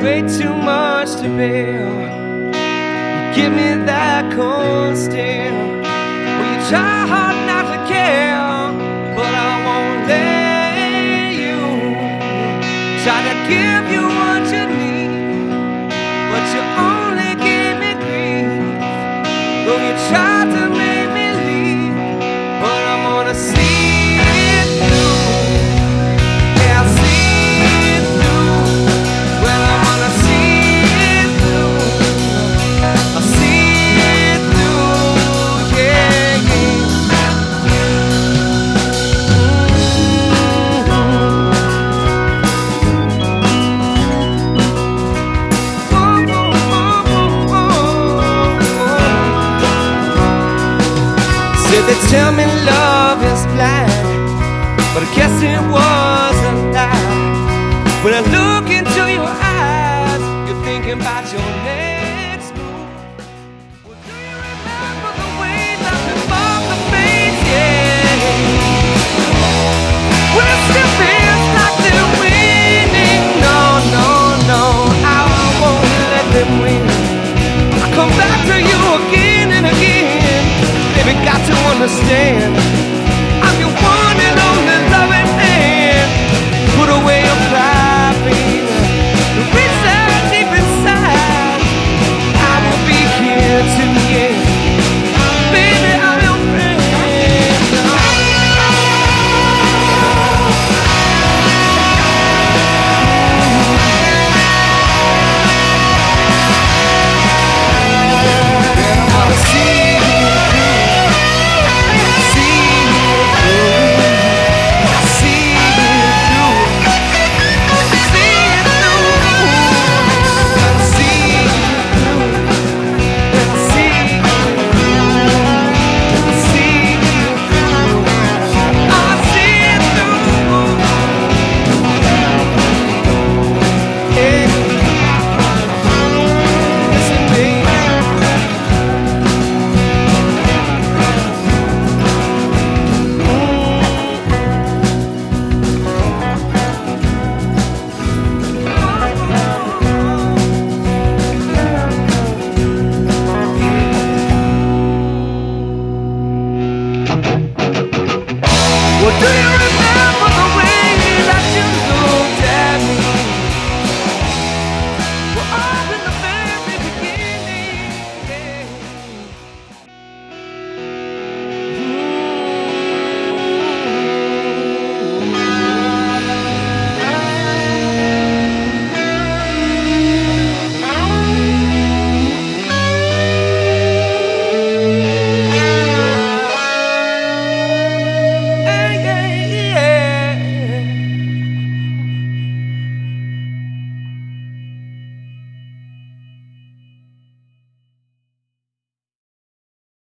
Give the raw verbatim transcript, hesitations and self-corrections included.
way too much to bear. You give me that cold stare. Well, you try hard not to care, but I won't let you. Try to give you what you need, but you only give me grief. Though you try to make me leave, but I'm gonna see it through. Yeah, I'll see it through. Well, I'm gonna see it through. I'll see it through. Yeah, they tell me love is blind, but I guess it was a lie. When I look into your eyes, you're thinking about your next move. Well, do you remember the way that we fought the face? Yeah. Well, it still feels like they're winning. No, no, no, I won't let them win. I come back to you again and again. Baby, got to understand.